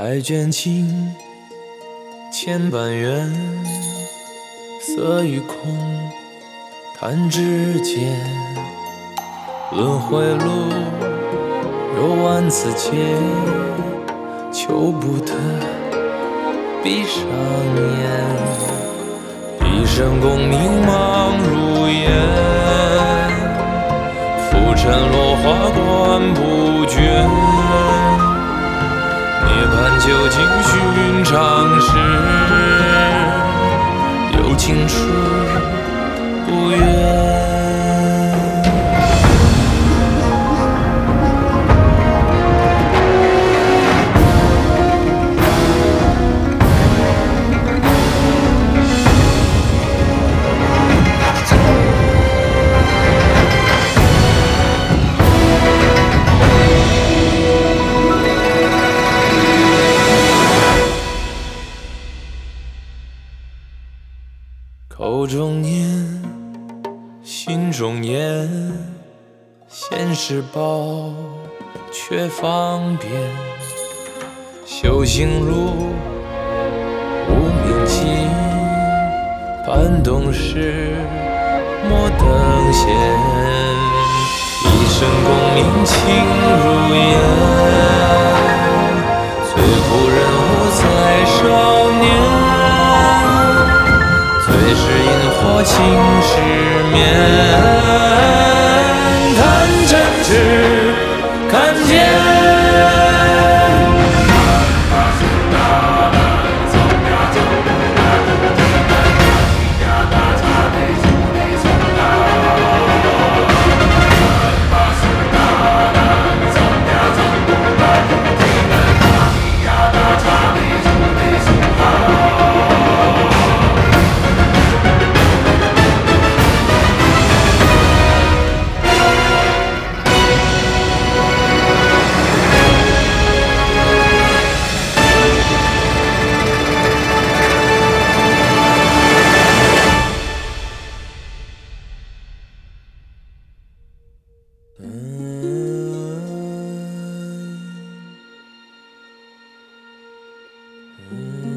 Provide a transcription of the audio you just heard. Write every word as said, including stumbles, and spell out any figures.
再卷起千般缘，色与空弹指间，轮回路有万次劫，求不得闭上眼，一生功名忙如烟，浮沉落花断不绝，涅槃究竟寻常事，有情处不远。口中念，心中言，现世报却方便。修行路无名迹，半懂事莫等闲。一生功名情如烟，最苦人物在少年。最是因火情失眠，谈真挚看见。嗯